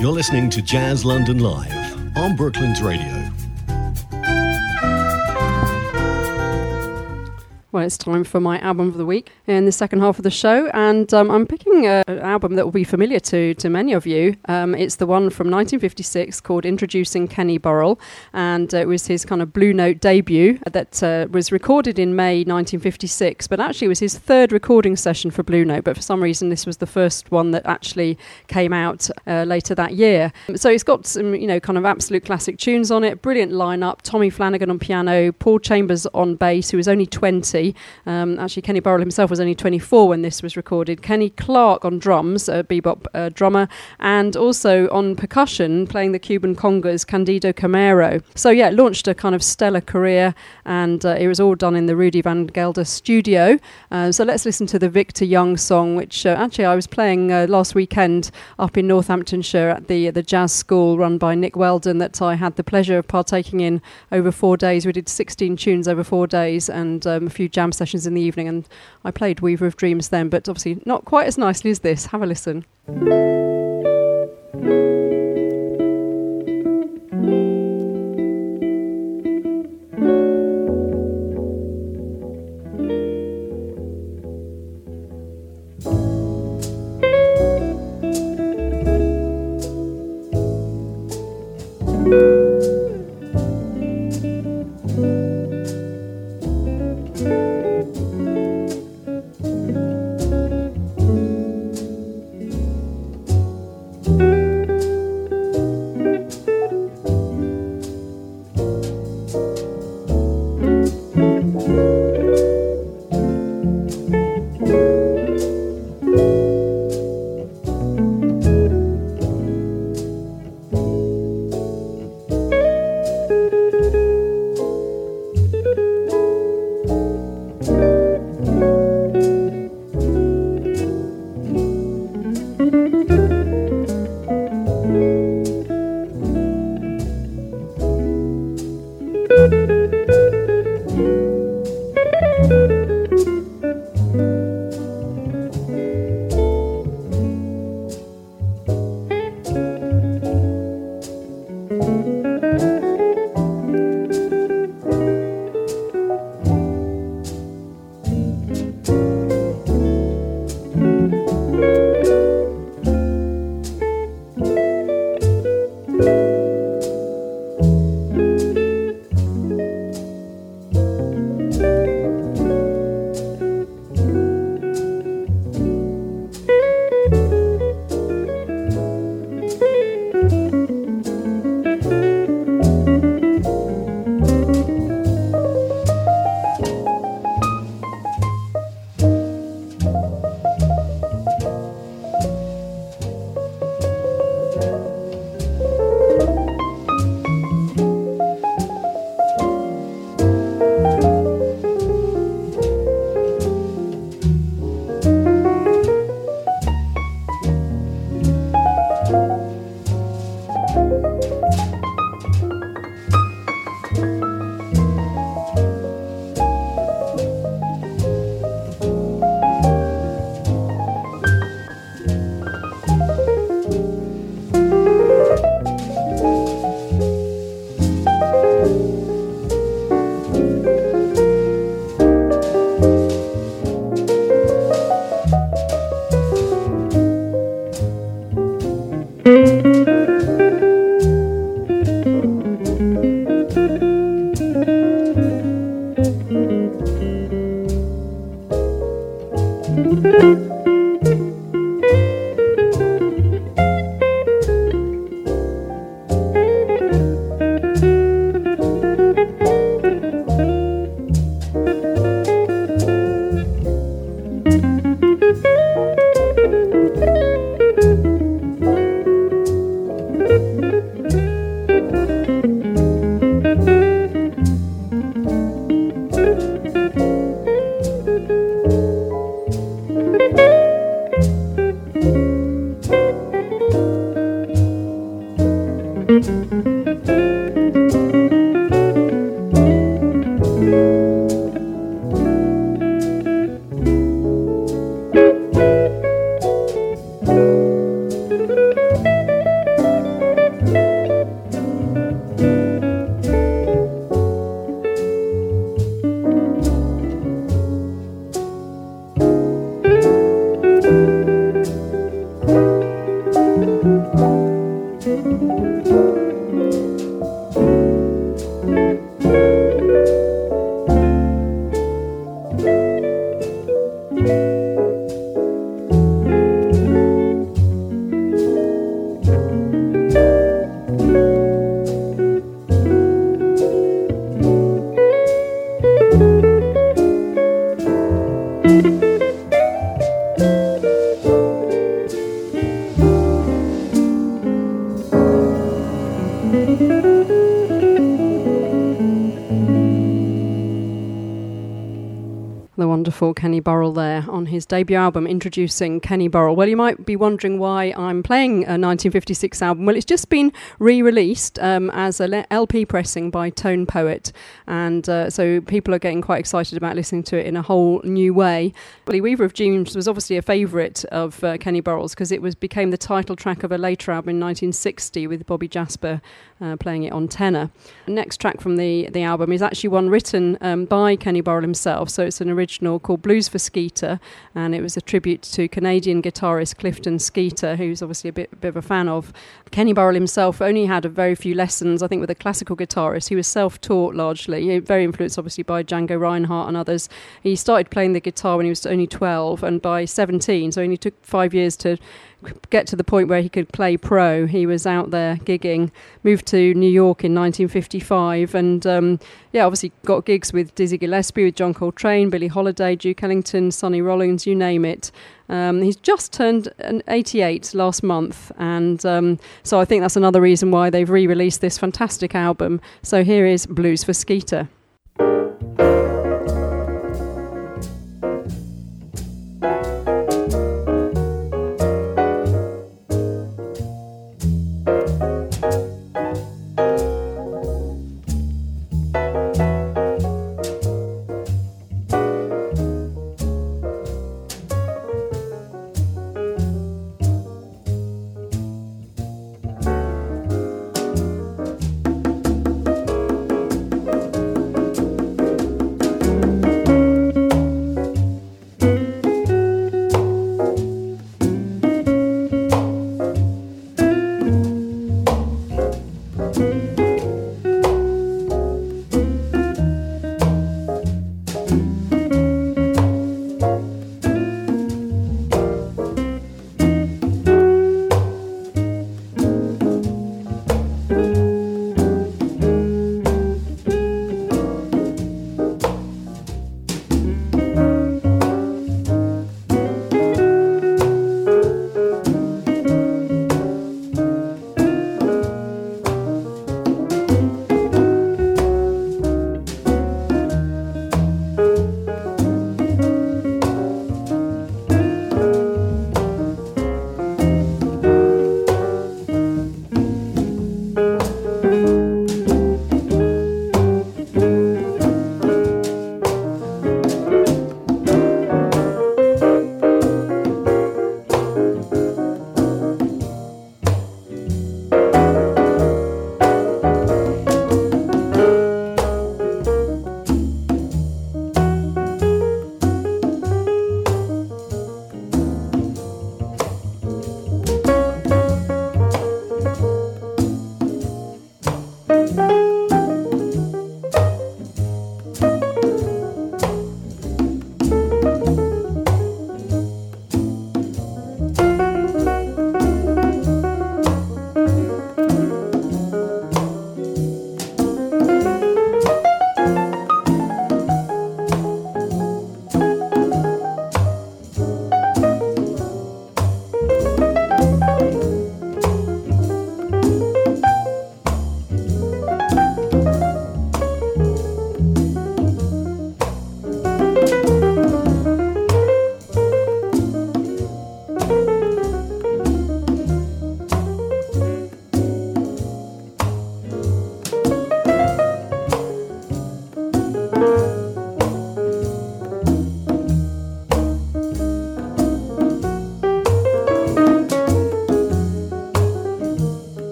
You're listening to Jazz London Live on Brooklands Radio. Well, it's time for my album of the week in the second half of the show, and I'm picking an album that will be familiar to many of you. It's the one from 1956 called Introducing Kenny Burrell, and it was his kind of Blue Note debut that was recorded in May 1956, but actually it was his third recording session for Blue Note, but for some reason this was the first one that actually came out later that year. So it's got some, kind of absolute classic tunes on it, brilliant lineup, Tommy Flanagan on piano, Paul Chambers on bass, who was only 20. Actually, Kenny Burrell himself was only 24 when this was recorded. Kenny Clark on drums, a bebop drummer, and also on percussion, playing the Cuban congas, Candido Camero. So yeah, it launched a kind of stellar career, and it was all done in the Rudy Van Gelder studio. So let's listen to the Victor Young song, which actually I was playing last weekend up in Northamptonshire at the jazz school run by Nick Weldon that I had the pleasure of partaking in over 4 days. We did 16 tunes over 4 days and a few jam sessions in the evening, and I played Weaver of Dreams then, but obviously not quite as nicely as this. Have a listen. The wonderful Kenny Burrell there on his debut album, Introducing Kenny Burrell. Well, you might be wondering why I'm playing a 1956 album. Well, it's just been re-released as a LP pressing by Tone Poet, and so people are getting quite excited about listening to it in a whole new way. Well, Weaver of Dreams was obviously a favourite of Kenny Burrell's because it became the title track of a later album in 1960 with Bobby Jasper playing it on tenor. The next track from the album is actually one written by Kenny Burrell himself, so it's an original called Blues for Skeeter, and it was a tribute to Canadian guitarist Clifton Skeeter, who's obviously a bit of a fan of. Kenny Burrell himself only had a very few lessons, I think, with a classical guitarist. He was self-taught largely, very influenced obviously by Django Reinhardt and others. He started playing the guitar when he was only 12, and by 17, so it only took 5 years to get to the point where he could play pro. He was out there gigging, moved to New York in 1955, and obviously got gigs with Dizzy Gillespie, with John Coltrane, Billie Holiday, Duke Ellington, Sonny Rollins, you name it. He's just turned 88 last month, and so I think that's another reason why they've re-released this fantastic album. So here is Blues for Skeeter.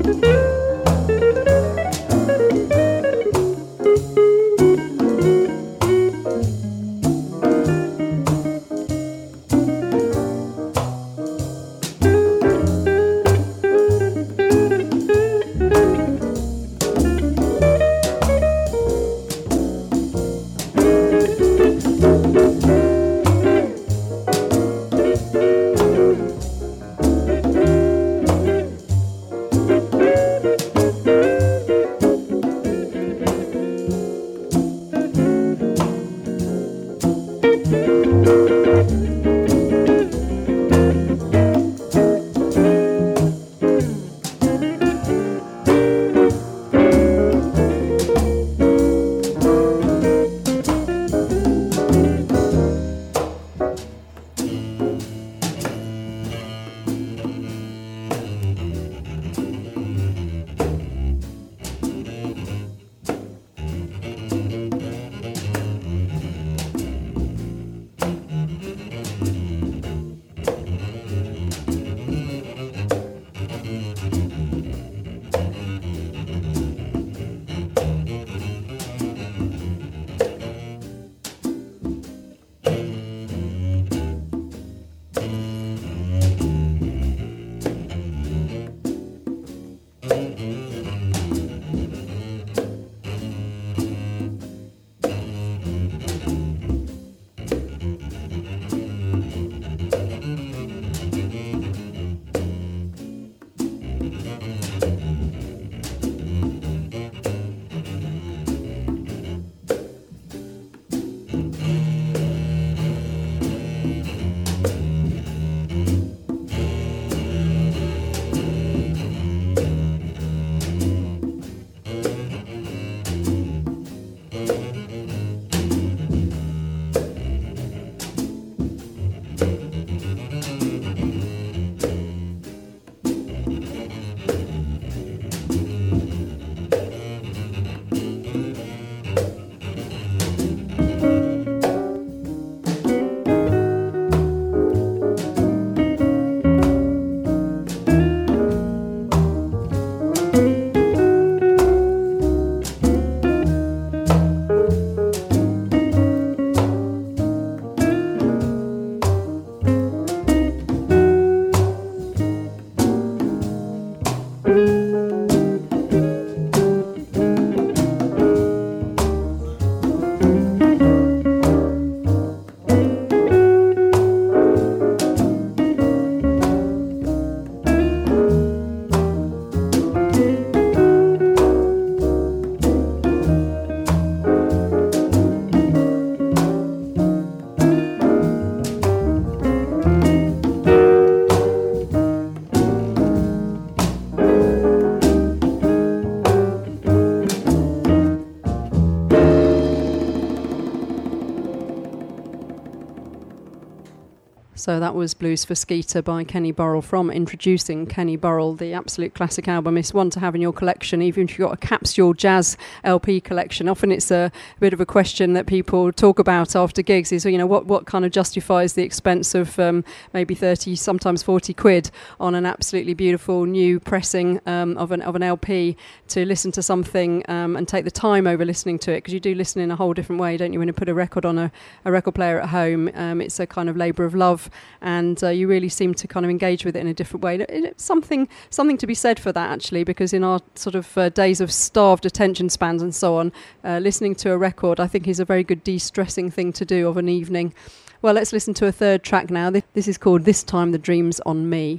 So that was Blues for Skeeter by Kenny Burrell from Introducing Kenny Burrell, the absolute classic album. It's one to have in your collection, even if you've got a capsule jazz LP collection. Often it's a bit of a question that people talk about after gigs is, you know, what kind of justifies the expense of maybe 30, sometimes 40 quid on an absolutely beautiful new pressing of an LP to listen to something and take the time over listening to it, because you do listen in a whole different way, don't you, when you put a record on a record player at home. It's a kind of labour of love, and you really seem to kind of engage with it in a different way. It's something to be said for that, actually, because in our sort of days of starved attention spans and so on, listening to a record, I think, is a very good de-stressing thing to do of an evening. Well, let's listen to a third track now. This is called This Time the Dream's on Me.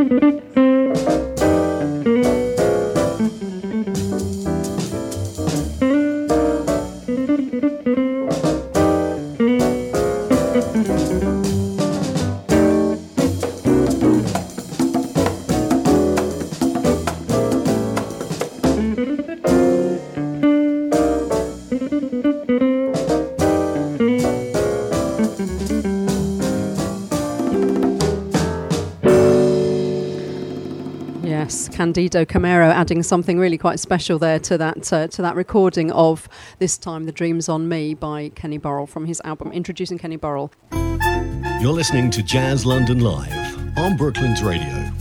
Candido Camero adding something really quite special there to that recording of This Time the Dream's on Me by Kenny Burrell from his album Introducing Kenny Burrell. You're listening to Jazz London Live on Brooklands Radio.